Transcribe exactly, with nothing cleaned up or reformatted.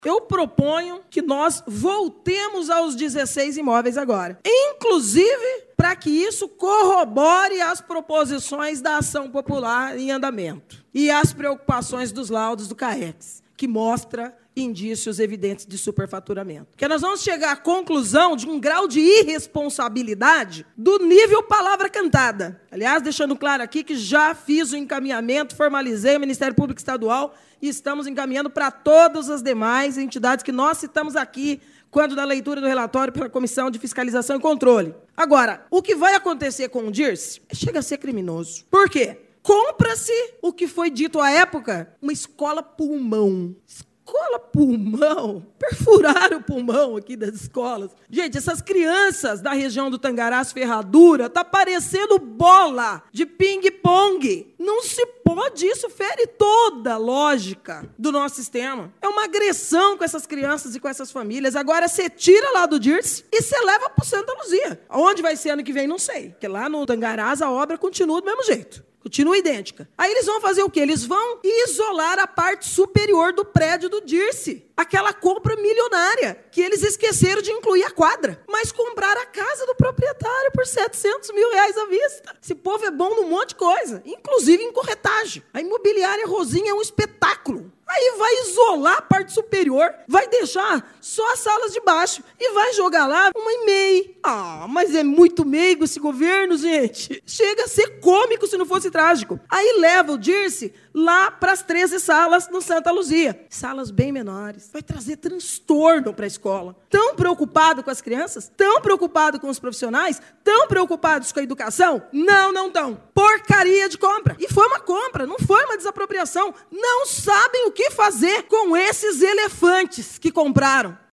Eu proponho que nós voltemos aos dezesseis imóveis agora. Inclusive, para que isso corrobore as proposições da ação popular em andamento e as preocupações dos laudos do CAEX, que mostra indícios evidentes de superfaturamento. Porque nós vamos chegar à conclusão de um grau de irresponsabilidade do nível palavra cantada. Aliás, deixando claro aqui que já fiz o encaminhamento, formalizei o Ministério Público Estadual e estamos encaminhando para todas as demais entidades que nós citamos aqui quando da leitura do relatório pela Comissão de Fiscalização e Controle. Agora, o que vai acontecer com o Dirce chega a ser criminoso. Por quê? Compra-se o que foi dito à época, uma escola pulmão. Escola pulmão? Perfuraram o pulmão aqui das escolas. Gente, essas crianças da região do Tangarás Ferradura tá parecendo bola de ping-pong. Não se pode, isso fere toda a lógica do nosso sistema. É uma agressão com essas crianças e com essas famílias. Agora você tira lá do Dirce e você leva para o Santa Luzia. Onde vai ser ano que vem, não sei. Porque lá no Tangarás a obra continua do mesmo jeito. Continua idêntica. Aí eles vão fazer o quê? Eles vão isolar a parte superior do prédio do Dirce. Aquela compra milionária, que eles esqueceram de incluir a quadra. Mas compraram a casa do proprietário por setecentos mil reais à vista. Esse povo é bom num monte de coisa, inclusive em corretagem. A imobiliária Rosinha é um espetáculo. Aí vai isolar a parte superior, vai deixar só as salas de baixo e vai jogar lá uma e meia. Ah, mas é muito meigo esse governo, gente. Chega a ser cômico se não fosse trágico. Aí leva o Dirce lá para as treze salas no Santa Luzia. Salas bem menores. Vai trazer transtorno para a escola. Tão preocupado com as crianças? Tão preocupado com os profissionais? Tão preocupados com a educação? Não, não tão. Porcaria de compra. E foi uma compra, não foi uma desapropriação. Não sabem o que fazer com esses elefantes que compraram.